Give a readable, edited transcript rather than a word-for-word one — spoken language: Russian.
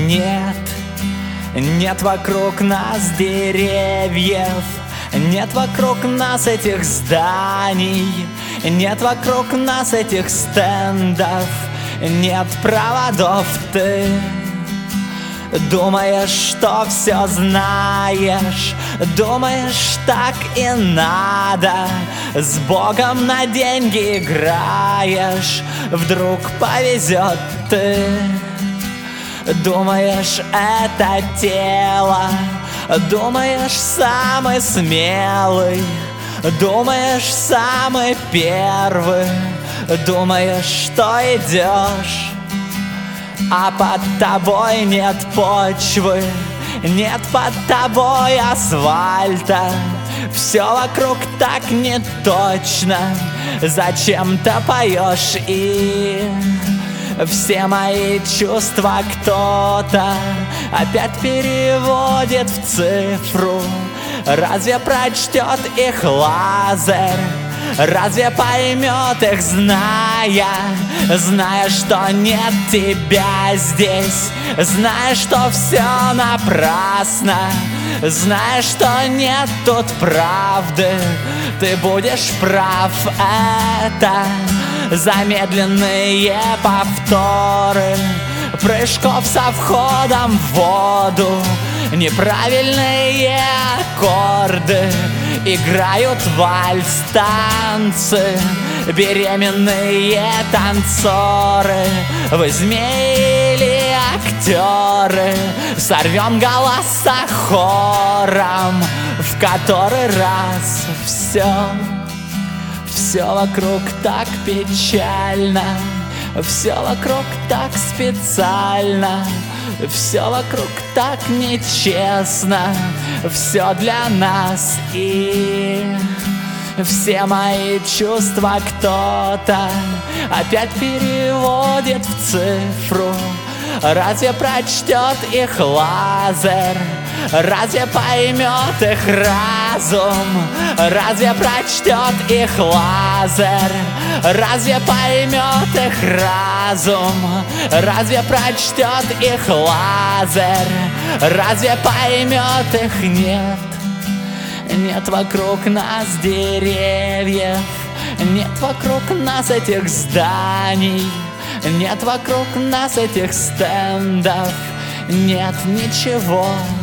нет. Нет вокруг нас деревьев, нет вокруг нас этих зданий, нет вокруг нас этих стендов, нет проводов. Ты думаешь, что все знаешь, думаешь, так и надо. С Богом на деньги играешь, вдруг повезет. Ты думаешь, это тело, думаешь, самый смелый, думаешь, самый первый, думаешь, что идешь, а под тобой нет почвы, нет под тобой асфальта. Все вокруг так неточно, зачем-то поешь, и все мои чувства кто-то опять переводит в цифру. Разве прочтет их лазер? Разве поймет их, зная, что нет тебя здесь, зная, что все напрасно, зная, что нет тут правды? Ты будешь прав, это замедленные повторы прыжков со входом в воду. Неправильные аккорды играют вальс, танцы, беременные танцоры. Вы змеи или актеры? Сорвем голоса хором, в который раз все вокруг так печально, все вокруг так специально, все вокруг так нечестно, все для нас, и все мои чувства кто-то опять переводит в цифру. Разве прочтет их лазер? Разве поймет их разум? Разве прочтет их лазер? Разве поймет их разум? Разве прочтет их лазер? Разве поймет их? Нет. Нет вокруг нас деревьев, нет вокруг нас этих зданий, нет вокруг нас этих стендов, нет ничего.